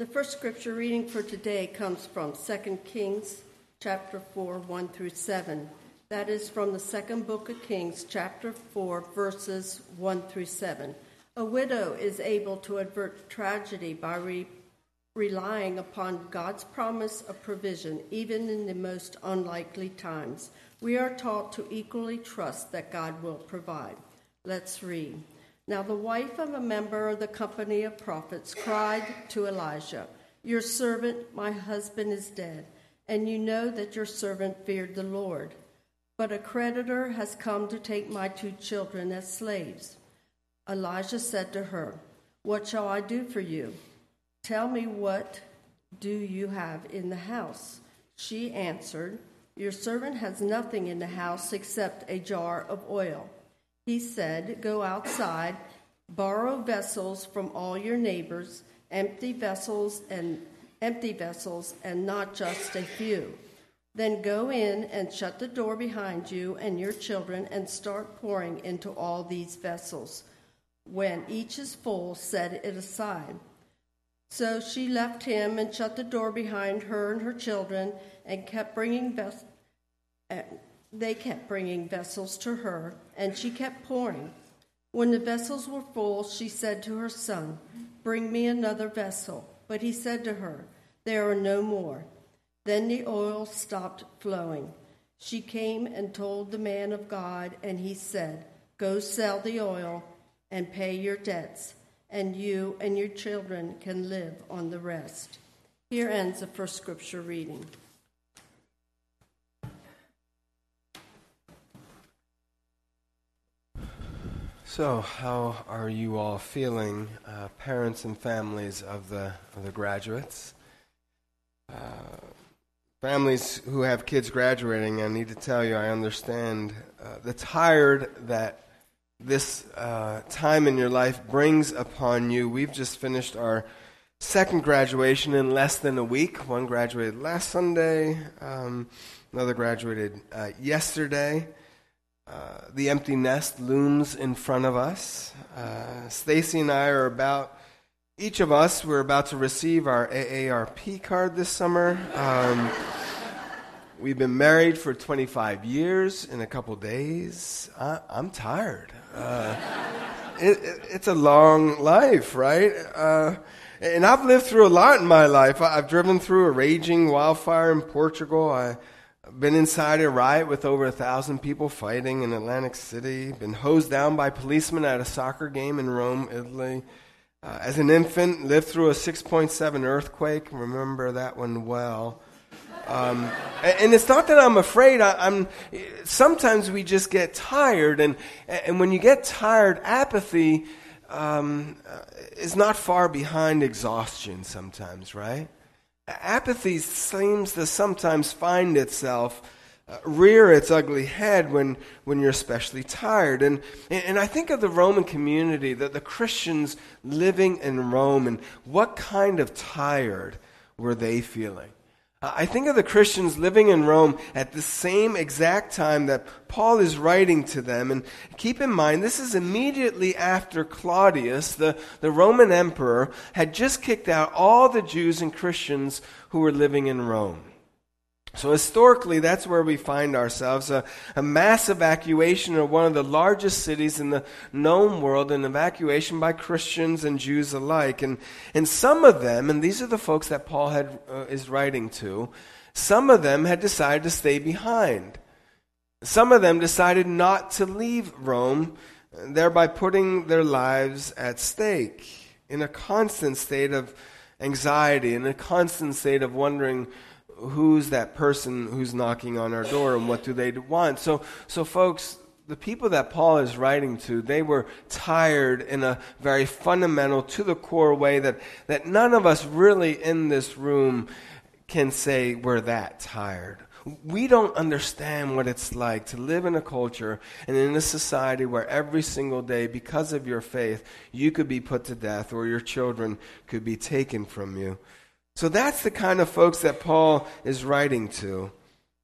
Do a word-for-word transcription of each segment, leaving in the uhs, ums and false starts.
The first scripture reading for today comes from Second Kings chapter four, one through seven. That is from the second book of Kings, chapter four, verses one through seven. A widow is able to avert tragedy by re- relying upon God's promise of provision, even in the most unlikely times. We are taught to equally trust that God will provide. Let's read. Now the wife of a member of the company of prophets cried to Elijah, "Your servant, my husband, is dead, and you know that your servant feared the Lord. But a creditor has come to take my two children as slaves." Elijah said to her, "What shall I do for you? Tell me, what do you have in the house?" She answered, "Your servant has nothing in the house except a jar of oil." He said, "Go outside, borrow vessels from all your neighbors, empty vessels and empty vessels, and not just a few. Then go in and shut the door behind you and your children and start pouring into all these vessels. When each is full, set it aside." So she left him and shut the door behind her and her children, and kept bringing vessels. They kept bringing vessels to her, and she kept pouring. When the vessels were full, she said to her son, "Bring me another vessel." But he said to her, "There are no more." Then the oil stopped flowing. She came and told the man of God, and he said, "Go sell the oil and pay your debts, and you and your children can live on the rest." Here ends the first scripture reading. So, how are you all feeling, uh, parents and families of the of the graduates? Uh, families who have kids graduating, I need to tell you, I understand uh, the tired that this uh, time in your life brings upon you. We've just finished our second graduation in less than a week. One graduated last Sunday, um, another graduated uh, yesterday. Uh, the empty nest looms in front of us. Uh, Stacy and I are about, each of us, we're about to receive our A A R P card this summer. Um, we've been married for twenty-five years in a couple days. I, I'm tired. Uh, it, it, it's a long life, right? Uh, and I've lived through a lot in my life. I, I've driven through a raging wildfire in Portugal. I been inside a riot with over a thousand people fighting in Atlantic City. Been hosed down by policemen at a soccer game in Rome, Italy. Uh, as an infant, lived through a six point seven earthquake. Remember that one well. Um, and, and it's not that I'm afraid. I, I'm. Sometimes we just get tired, and and when you get tired, apathy um, is not far behind exhaustion. Sometimes, right? Apathy seems to sometimes find itself uh, rear its ugly head when, when you're especially tired. And, and I think of the Roman community, that the Christians living in Rome, and what kind of tired were they feeling? Uh, I think of the Christians living in Rome at the same exact time that Paul is writing to them. And keep in mind, this is immediately after Claudius, the, the Roman emperor, had just kicked out all the Jews and Christians who were living in Rome. So historically, that's where we find ourselves, a, a mass evacuation of one of the largest cities in the known world, an evacuation by Christians and Jews alike. And, and some of them, and these are the folks that Paul had, uh, is writing to, some of them had decided to stay behind. Some of them decided not to leave Rome, thereby putting their lives at stake in a constant state of anxiety, in a constant state of wondering, who's that person who's knocking on our door and what do they want? So, so folks, the people that Paul is writing to, they were tired in a very fundamental, to the core way that, that none of us really in this room can say we're that tired. We don't understand what it's like to live in a culture and in a society where every single day, because of your faith, you could be put to death or your children could be taken from you. So that's the kind of folks that Paul is writing to.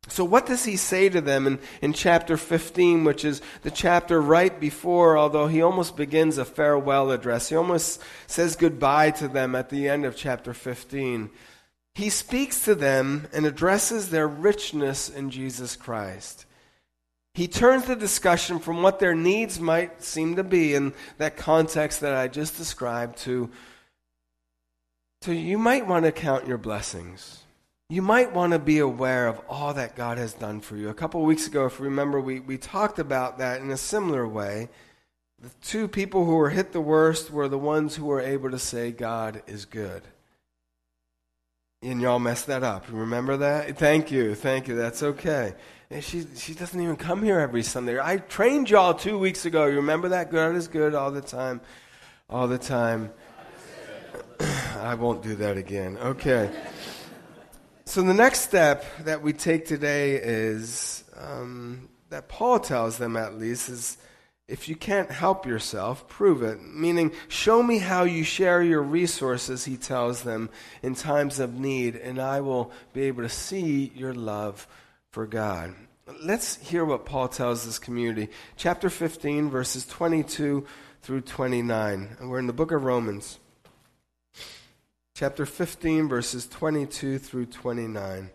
So what does he say to them in, in chapter fifteen, which is the chapter right before, although he almost begins a farewell address. He almost says goodbye to them at the end of chapter fifteen. He speaks to them and addresses their richness in Jesus Christ. He turns the discussion from what their needs might seem to be in that context that I just described to, to you might want to count your blessings. You might want to be aware of all that God has done for you. A couple of weeks ago, if you remember, we, we talked about that in a similar way. The two people who were hit the worst were the ones who were able to say God is good. And y'all messed that up. Remember that? Thank you. Thank you. That's okay. And she she doesn't even come here every Sunday. I trained y'all two weeks ago. You remember that? God is good all the time. All the time. I won't do that again. Okay. So the next step that we take today is, um, that Paul tells them at least, is if you can't help yourself, prove it. Meaning, show me how you share your resources, he tells them, in times of need, and I will be able to see your love for God. Let's hear what Paul tells this community. Chapter fifteen, verses twenty-two through twenty-nine. And we're in the book of Romans. Chapter fifteen, verses twenty-two through twenty-nine.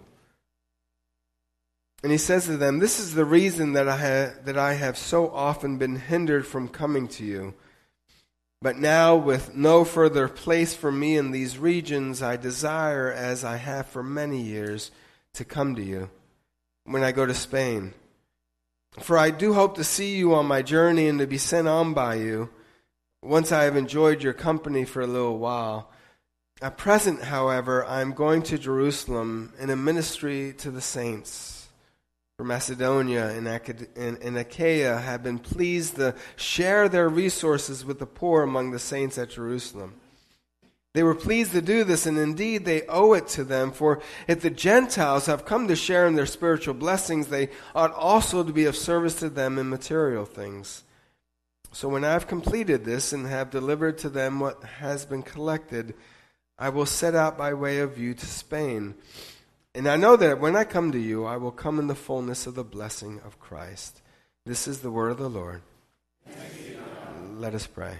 And he says to them, "This is the reason that I, ha- that I have so often been hindered from coming to you. But now, with no further place for me in these regions, I desire, as I have for many years, to come to you when I go to Spain. For I do hope to see you on my journey and to be sent on by you, once I have enjoyed your company for a little while. At present, however, I am going to Jerusalem in a ministry to the saints. For Macedonia and Achaia have been pleased to share their resources with the poor among the saints at Jerusalem. They were pleased to do this, and indeed they owe it to them, for if the Gentiles have come to share in their spiritual blessings, they ought also to be of service to them in material things. So when I have completed this and have delivered to them what has been collected, I will set out by way of you to Spain. And I know that when I come to you, I will come in the fullness of the blessing of Christ." This is the word of the Lord. Let us pray.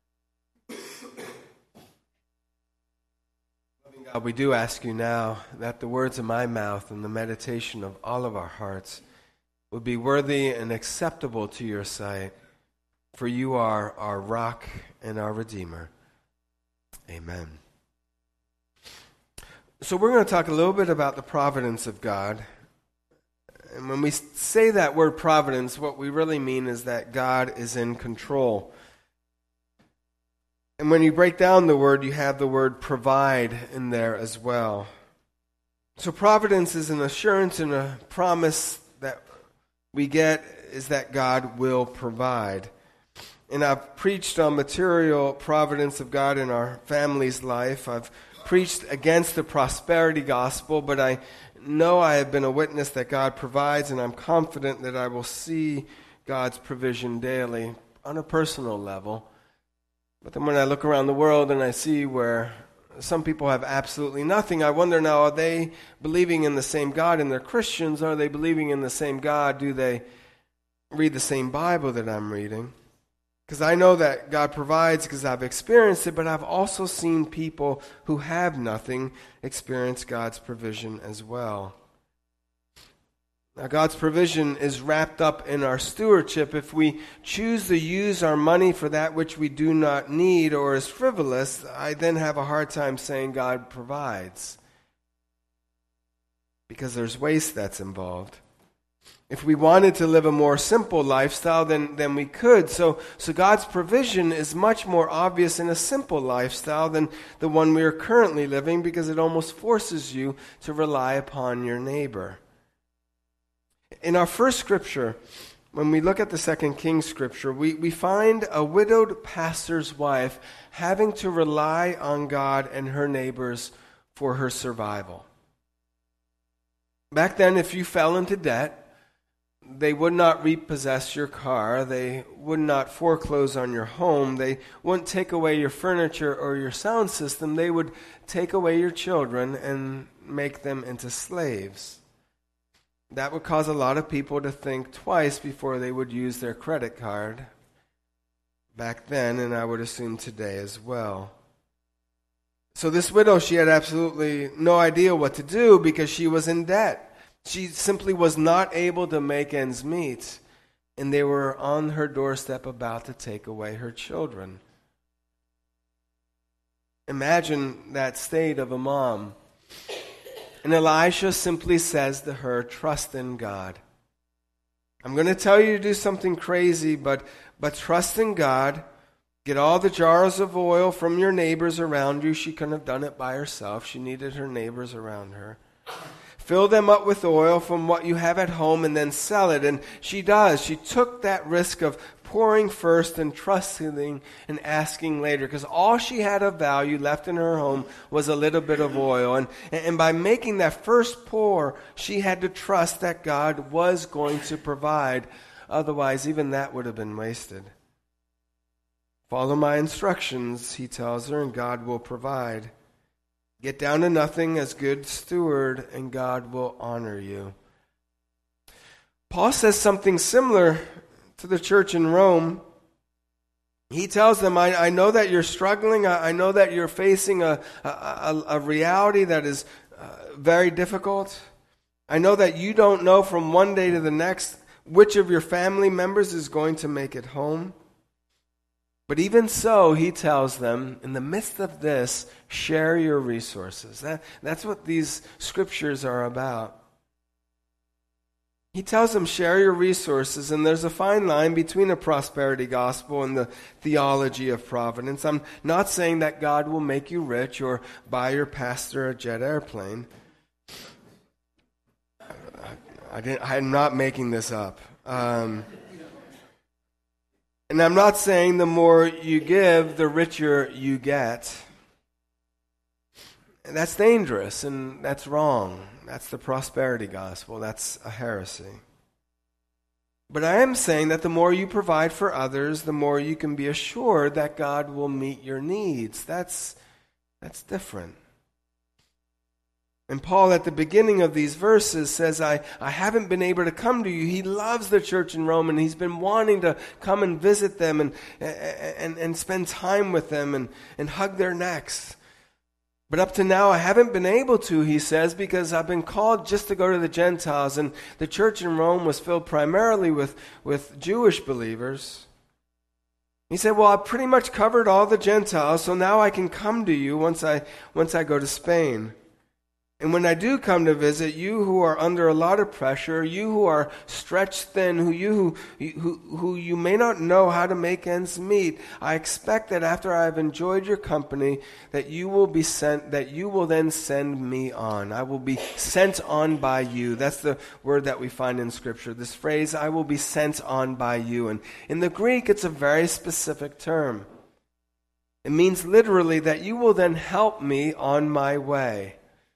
Loving God, we do ask you now that the words of my mouth and the meditation of all of our hearts would be worthy and acceptable to your sight, for you are our rock and our Redeemer. Amen. So we're going to talk a little bit about the providence of God. And when we say that word providence, what we really mean is that God is in control. And when you break down the word, you have the word provide in there as well. So providence is an assurance and a promise that we get is that God will provide. And I've preached on material providence of God in our family's life. I've preached against the prosperity gospel, but I know I have been a witness that God provides, and I'm confident that I will see God's provision daily on a personal level. But then when I look around the world and I see where some people have absolutely nothing, I wonder now, are they believing in the same God and they're Christians? Are they believing in the same God? Do they read the same Bible that I'm reading? Because I know that God provides because I've experienced it, but I've also seen people who have nothing experience God's provision as well. Now, God's provision is wrapped up in our stewardship. If we choose to use our money for that which we do not need or is frivolous, I then have a hard time saying God provides, because there's waste that's involved. If we wanted to live a more simple lifestyle, then, then we could. So, so God's provision is much more obvious in a simple lifestyle than the one we are currently living, because it almost forces you to rely upon your neighbor. In our first scripture, when we look at the Second Kings scripture, we, we find a widowed pastor's wife having to rely on God and her neighbors for her survival. Back then, if you fell into debt, they would not repossess your car. They would not foreclose on your home. They wouldn't take away your furniture or your sound system. They would take away your children and make them into slaves. that would cause a lot of people to think twice before they would use their credit card back then, and I would assume today as well. So this widow, she had absolutely no idea what to do because she was in debt. She simply was not able to make ends meet, and they were on her doorstep about to take away her children. Imagine that state of a mom. And Elisha simply says to her, trust in God. I'm going to tell you to do something crazy, but, but trust in God. Get all the jars of oil from your neighbors around you. She couldn't have done it by herself. She needed her neighbors around her. Fill them up with oil from what you have at home and then sell it. And she does. She took that risk of pouring first and trusting and asking later, because all she had of value left in her home was a little bit of oil. And, and by making that first pour, she had to trust that God was going to provide. Otherwise, even that would have been wasted. Follow my instructions, he tells her, and God will provide. Get down to nothing as good steward, and God will honor you. Paul says something similar to the church in Rome. He tells them, I, I know that you're struggling. I, I know that you're facing a, a, a reality that is uh, very difficult. I know that you don't know from one day to the next which of your family members is going to make it home. But even so, he tells them, in the midst of this, share your resources. That, that's what these scriptures are about. He tells them, share your resources, and there's a fine line between a prosperity gospel and the theology of providence. I'm not saying that God will make you rich or buy your pastor a jet airplane. I, I didn't, I'm not making this up. Um, and I'm not saying the more you give, the richer you get. That's dangerous, and that's wrong. That's the prosperity gospel. That's a heresy. But I am saying that the more you provide for others, the more you can be assured that God will meet your needs. That's, that's different. And Paul, at the beginning of these verses, says, I, I haven't been able to come to you. He loves the church in Rome, and he's been wanting to come and visit them and, and, and spend time with them and, and hug their necks. But up to now, I haven't been able to, he says, because I've been called just to go to the Gentiles. And the church in Rome was filled primarily with, with Jewish believers. He said, well, I've pretty much covered all the Gentiles, so now I can come to you once I once I go to Spain. And when I do come to visit, you who are under a lot of pressure, you who are stretched thin, who you who, who, who you may not know how to make ends meet, I expect that after I have enjoyed your company, that you will be sent, that you will then send me on. I will be sent on by you. That's the word that we find in Scripture. This phrase, I will be sent on by you. And in the Greek, it's a very specific term. It means literally that you will then help me on my way.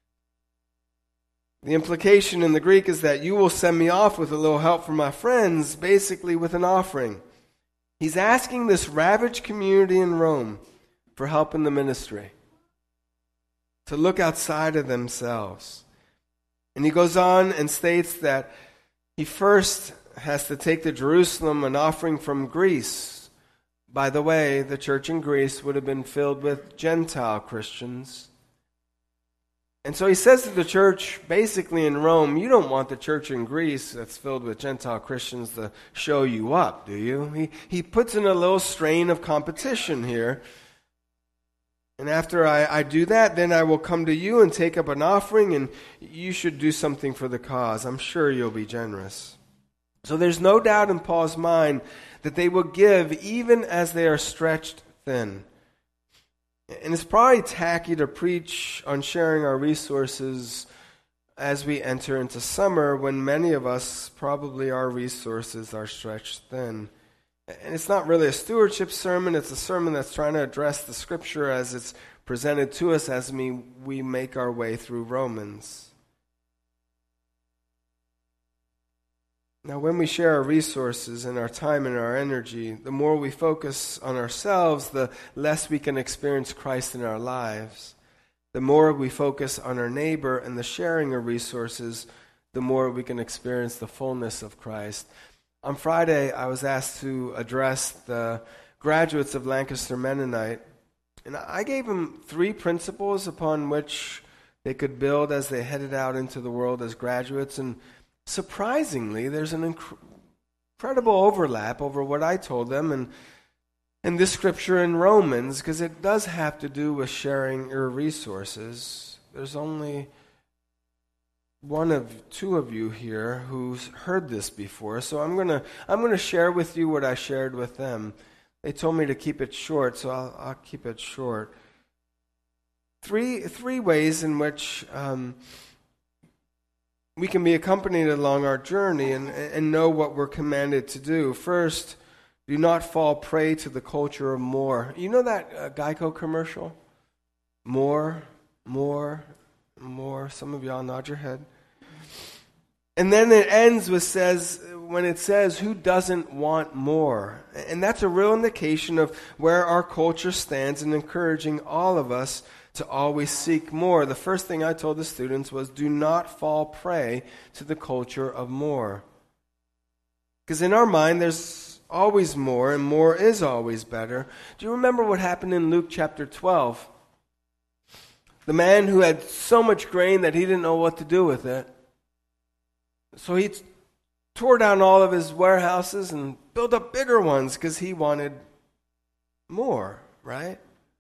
The implication in the Greek is that you will send me off with a little help from my friends, basically with an offering. He's asking this ravaged community in Rome for help in the ministry, to look outside of themselves. And he goes on and states that he first has to take to Jerusalem an offering from Greece. By the way, the church in Greece would have been filled with Gentile Christians. And so he says to the church, basically in Rome, you don't want the church in Greece that's filled with Gentile Christians to show you up, do you? He, he puts in a little strain of competition here. And after I, I do that, then I will come to you and take up an offering, and you should do something for the cause. I'm sure you'll be generous. So there's no doubt in Paul's mind that they will give even as they are stretched thin. And it's probably tacky to preach on sharing our resources as we enter into summer when many of us, probably our resources are stretched thin. And it's not really a stewardship sermon. It's a sermon that's trying to address the Scripture as it's presented to us as we, we make our way through Romans. Now, when we share our resources and our time and our energy, the more we focus on ourselves, the less we can experience Christ in our lives. The more we focus on our neighbor and the sharing of resources, the more we can experience the fullness of Christ. On Friday, I was asked to address the graduates of Lancaster Mennonite, and I gave them three principles upon which they could build as they headed out into the world as graduates. And surprisingly, there's an inc- incredible overlap over what I told them and and this scripture in Romans, because it does have to do with sharing your resources. There's only one of two of you here who's heard this before, so I'm gonna I'm gonna share with you what I shared with them. They told me to keep it short, so I'll, I'll keep it short. Three three ways in which um, we can be accompanied along our journey and and know what we're commanded to do. First, do not fall prey to the culture of more. You know that uh, Geico commercial? More, more, more. Some of y'all nod your head. And then it ends with says, when it says, who doesn't want more? And that's a real indication of where our culture stands in encouraging all of us to always seek more. The first thing I told the students was, do not fall prey to the culture of more. Because in our mind, there's always more, and more is always better. Do you remember what happened in Luke chapter twelve? The man who had so much grain that he didn't know what to do with it. So he t- tore down all of his warehouses and built up bigger ones because he wanted more, right?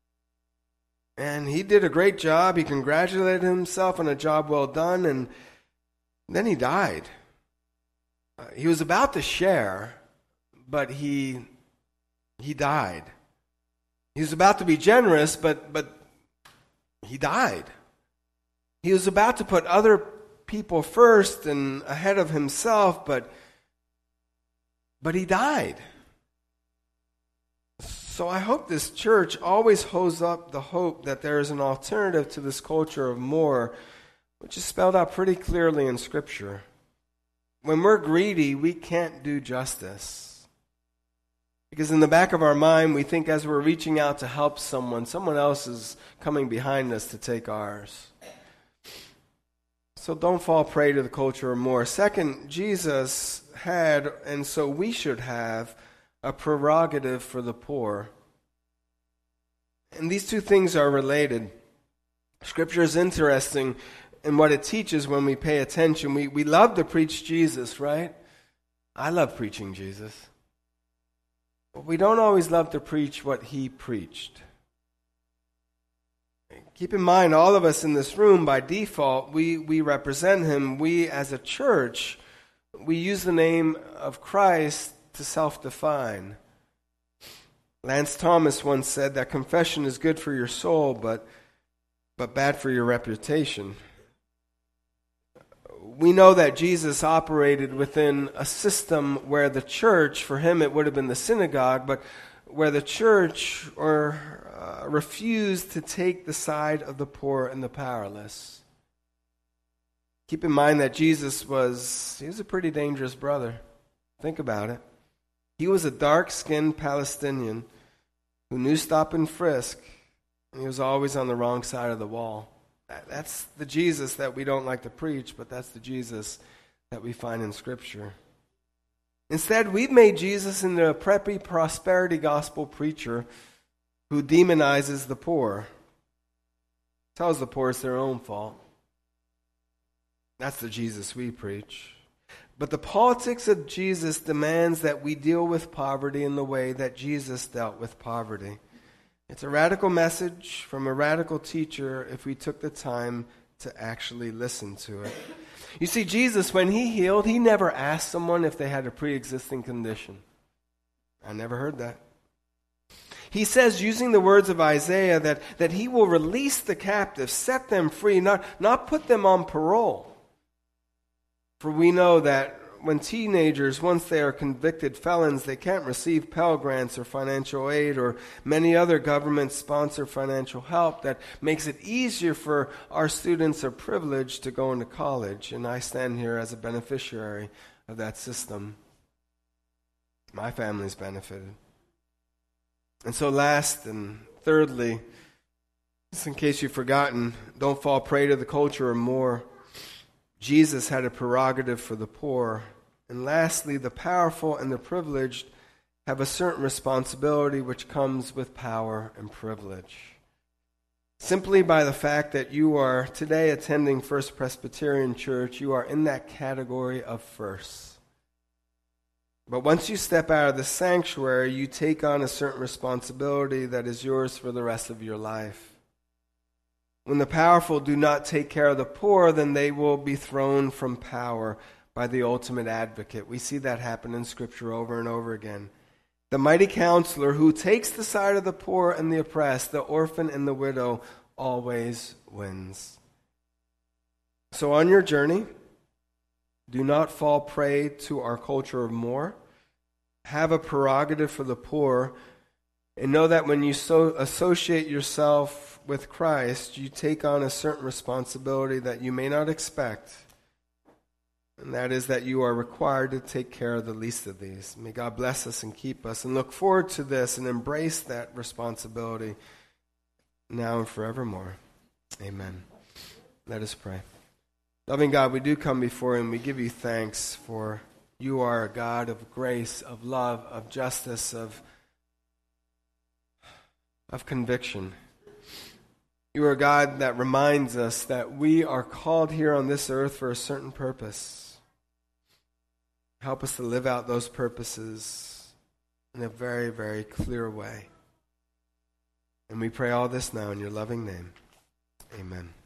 And he did a great job. He congratulated himself on a job well done, and then he died. Uh, he was about to share, but he he died. He was about to be generous, but but he died. He was about to put other people first and ahead of himself, but but he died. So I hope this church always holds up the hope that there is an alternative to this culture of more, which is spelled out pretty clearly in Scripture. When we're greedy, we can't do justice. Because in the back of our mind, we think as we're reaching out to help someone, someone else is coming behind us to take ours. So don't fall prey to the culture of more. Second, Jesus had, and so we should have, a prerogative for the poor. And these two things are related. Scripture is interesting in what it teaches when we pay attention. We, we love to preach Jesus, right? I love preaching Jesus. But we don't always love to preach what he preached. Keep in mind, all of us in this room, by default, we, we represent him. We, as a church, we use the name of Christ to self-define. Lance Thomas once said that confession is good for your soul, but, but bad for your reputation. We know that Jesus operated within a system where the church, for him it would have been the synagogue, but where the church or uh, refused to take the side of the poor and the powerless. Keep in mind that Jesus was, he was a pretty dangerous brother. Think about it. He was a dark-skinned Palestinian who knew stop and frisk, and he was always on the wrong side of the wall. That's the Jesus that we don't like to preach, but that's the Jesus that we find in Scripture. Instead, we've made Jesus into a preppy prosperity gospel preacher who demonizes the poor. Tells the poor it's their own fault. That's the Jesus we preach. But the politics of Jesus demands that we deal with poverty in the way that Jesus dealt with poverty. It's a radical message from a radical teacher if we took the time to actually listen to it. You see, Jesus, when he healed, he never asked someone if they had a pre-existing condition. I never heard that. He says, using the words of Isaiah, that, that he will release the captives, set them free, not, not put them on parole. For we know that when teenagers, once they are convicted felons, they can't receive Pell Grants or financial aid or many other government-sponsored financial help that makes it easier for our students of privilege to go into college. And I stand here as a beneficiary of that system. My family's benefited. And so last and thirdly, just in case you've forgotten, don't fall prey to the culture of more. Jesus had a prerogative for the poor. And lastly, the powerful and the privileged have a certain responsibility which comes with power and privilege. Simply by the fact that you are today attending First Presbyterian Church, you are in that category of first. But once you step out of the sanctuary, you take on a certain responsibility that is yours for the rest of your life. When the powerful do not take care of the poor, then they will be thrown from power by the ultimate advocate. We see that happen in Scripture over and over again. The mighty counselor who takes the side of the poor and the oppressed, the orphan and the widow, always wins. So on your journey, do not fall prey to our culture of more. Have a prerogative for the poor, and know that when you so associate yourself with Christ, you take on a certain responsibility that you may not expect. And that is that you are required to take care of the least of these. May God bless us and keep us, and look forward to this and embrace that responsibility now and forevermore. Amen. Let us pray. Loving God, we do come before you and we give you thanks, for you are a God of grace, of love, of justice, of, of conviction. You are a God that reminds us that we are called here on this earth for a certain purpose. Help us to live out those purposes in a very, very clear way. And we pray all this now in your loving name. Amen.